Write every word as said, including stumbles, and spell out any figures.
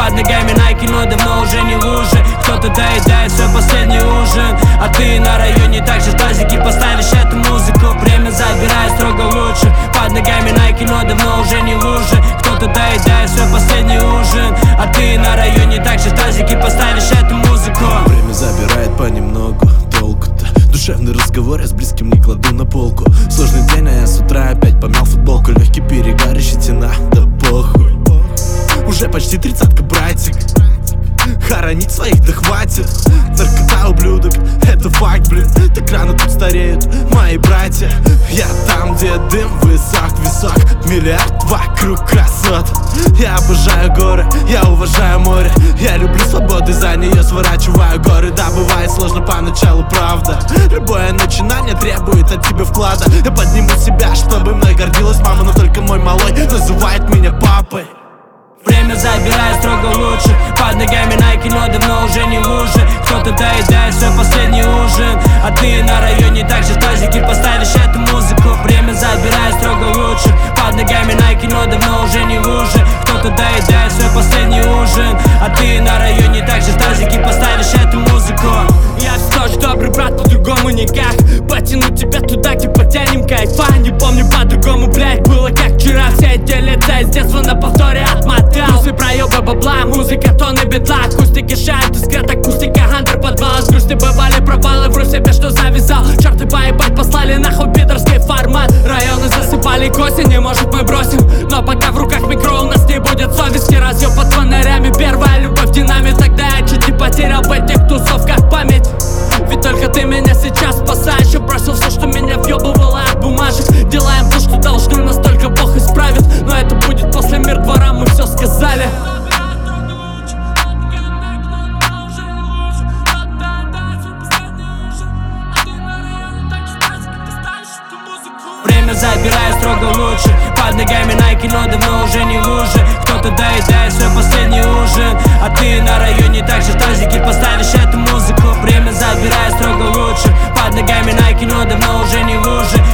под ногами найки, но давно уже не лужи. Кто-то доедает свой последний ужин, а ты на районе также тазики поставишь эту музыку. Время забирает строго лучше. Под ногами найки, но давно уже не лужи. Кто-то доедает свой последний ужин, а ты на районе также тазики поставишь эту музыку. Время забирает понемногу, толку-то. Душевный разговор я с близким не кладу на полку. Сложный день, а я с утра опять помял футболку. Легкий перегар и щетина, да похуй. Уже почти тридцатка, братик. Хоронить своих да хватит. Наркота, ублюдок, это факт, блин. Так рано тут стареют мои братья. Я там, где дым высок, висок. Миллиард вокруг красот. Я обожаю горы, я уважаю море. Я люблю свободу, за нее сворачиваю горы. Да, бывает сложно поначалу, правда. Любое начинание требует от тебя вклада. Я подниму себя, чтобы мной гордилась мама. Но только мой малой называет меня папой. Время забирает строго лучше. Под ногами найки, но давно уже не лужи. Кто-то доедает свой последний ужин, а ты на районе также тазики поставишь эту музыку. Время забирает строго лучше. Под ногами найки, но давно уже не лужи. Кто-то доедает свой последний ужин, а ты на районе также тазики поставишь эту музыку. Я все тоже добрый брат, по-другому никак. Потяну тебя туда, где потянем кайфа. Не помню по-другому, блять, было как вчера. Все эти лица из детства на повторе отмотал. Грусты, проебы, бабла, музыка, тонны бедла. Акустики шают, искрят, акустика, хантер, подвал. С грусти бывали провалы, вру себе, что завязал. Черты поебать, послали нахуй пидорский формат. Районы засыпали к осени, может мы бросим. Но пока в руках микро, у нас не будет совести. Разъем под фонарями, первая любовь, динамит. Тогда я чуть не потерял в этих тусовках память. Ведь только ты меня сейчас спасаешь. Я бросил все, что меня въебывало от бумажек. Делаем то, что должны, настолько Бог исправит. Но это будет после мир двора, мы все сказали. Время забирает строго лучше. Под ногами найки, но давно уже не лужи. Кто-то доедает свой последний ужин, а ты на районе также тазики поставишь эту музыку. Время забирает строго лучше. Под ногами найки, но давно уже не лужи.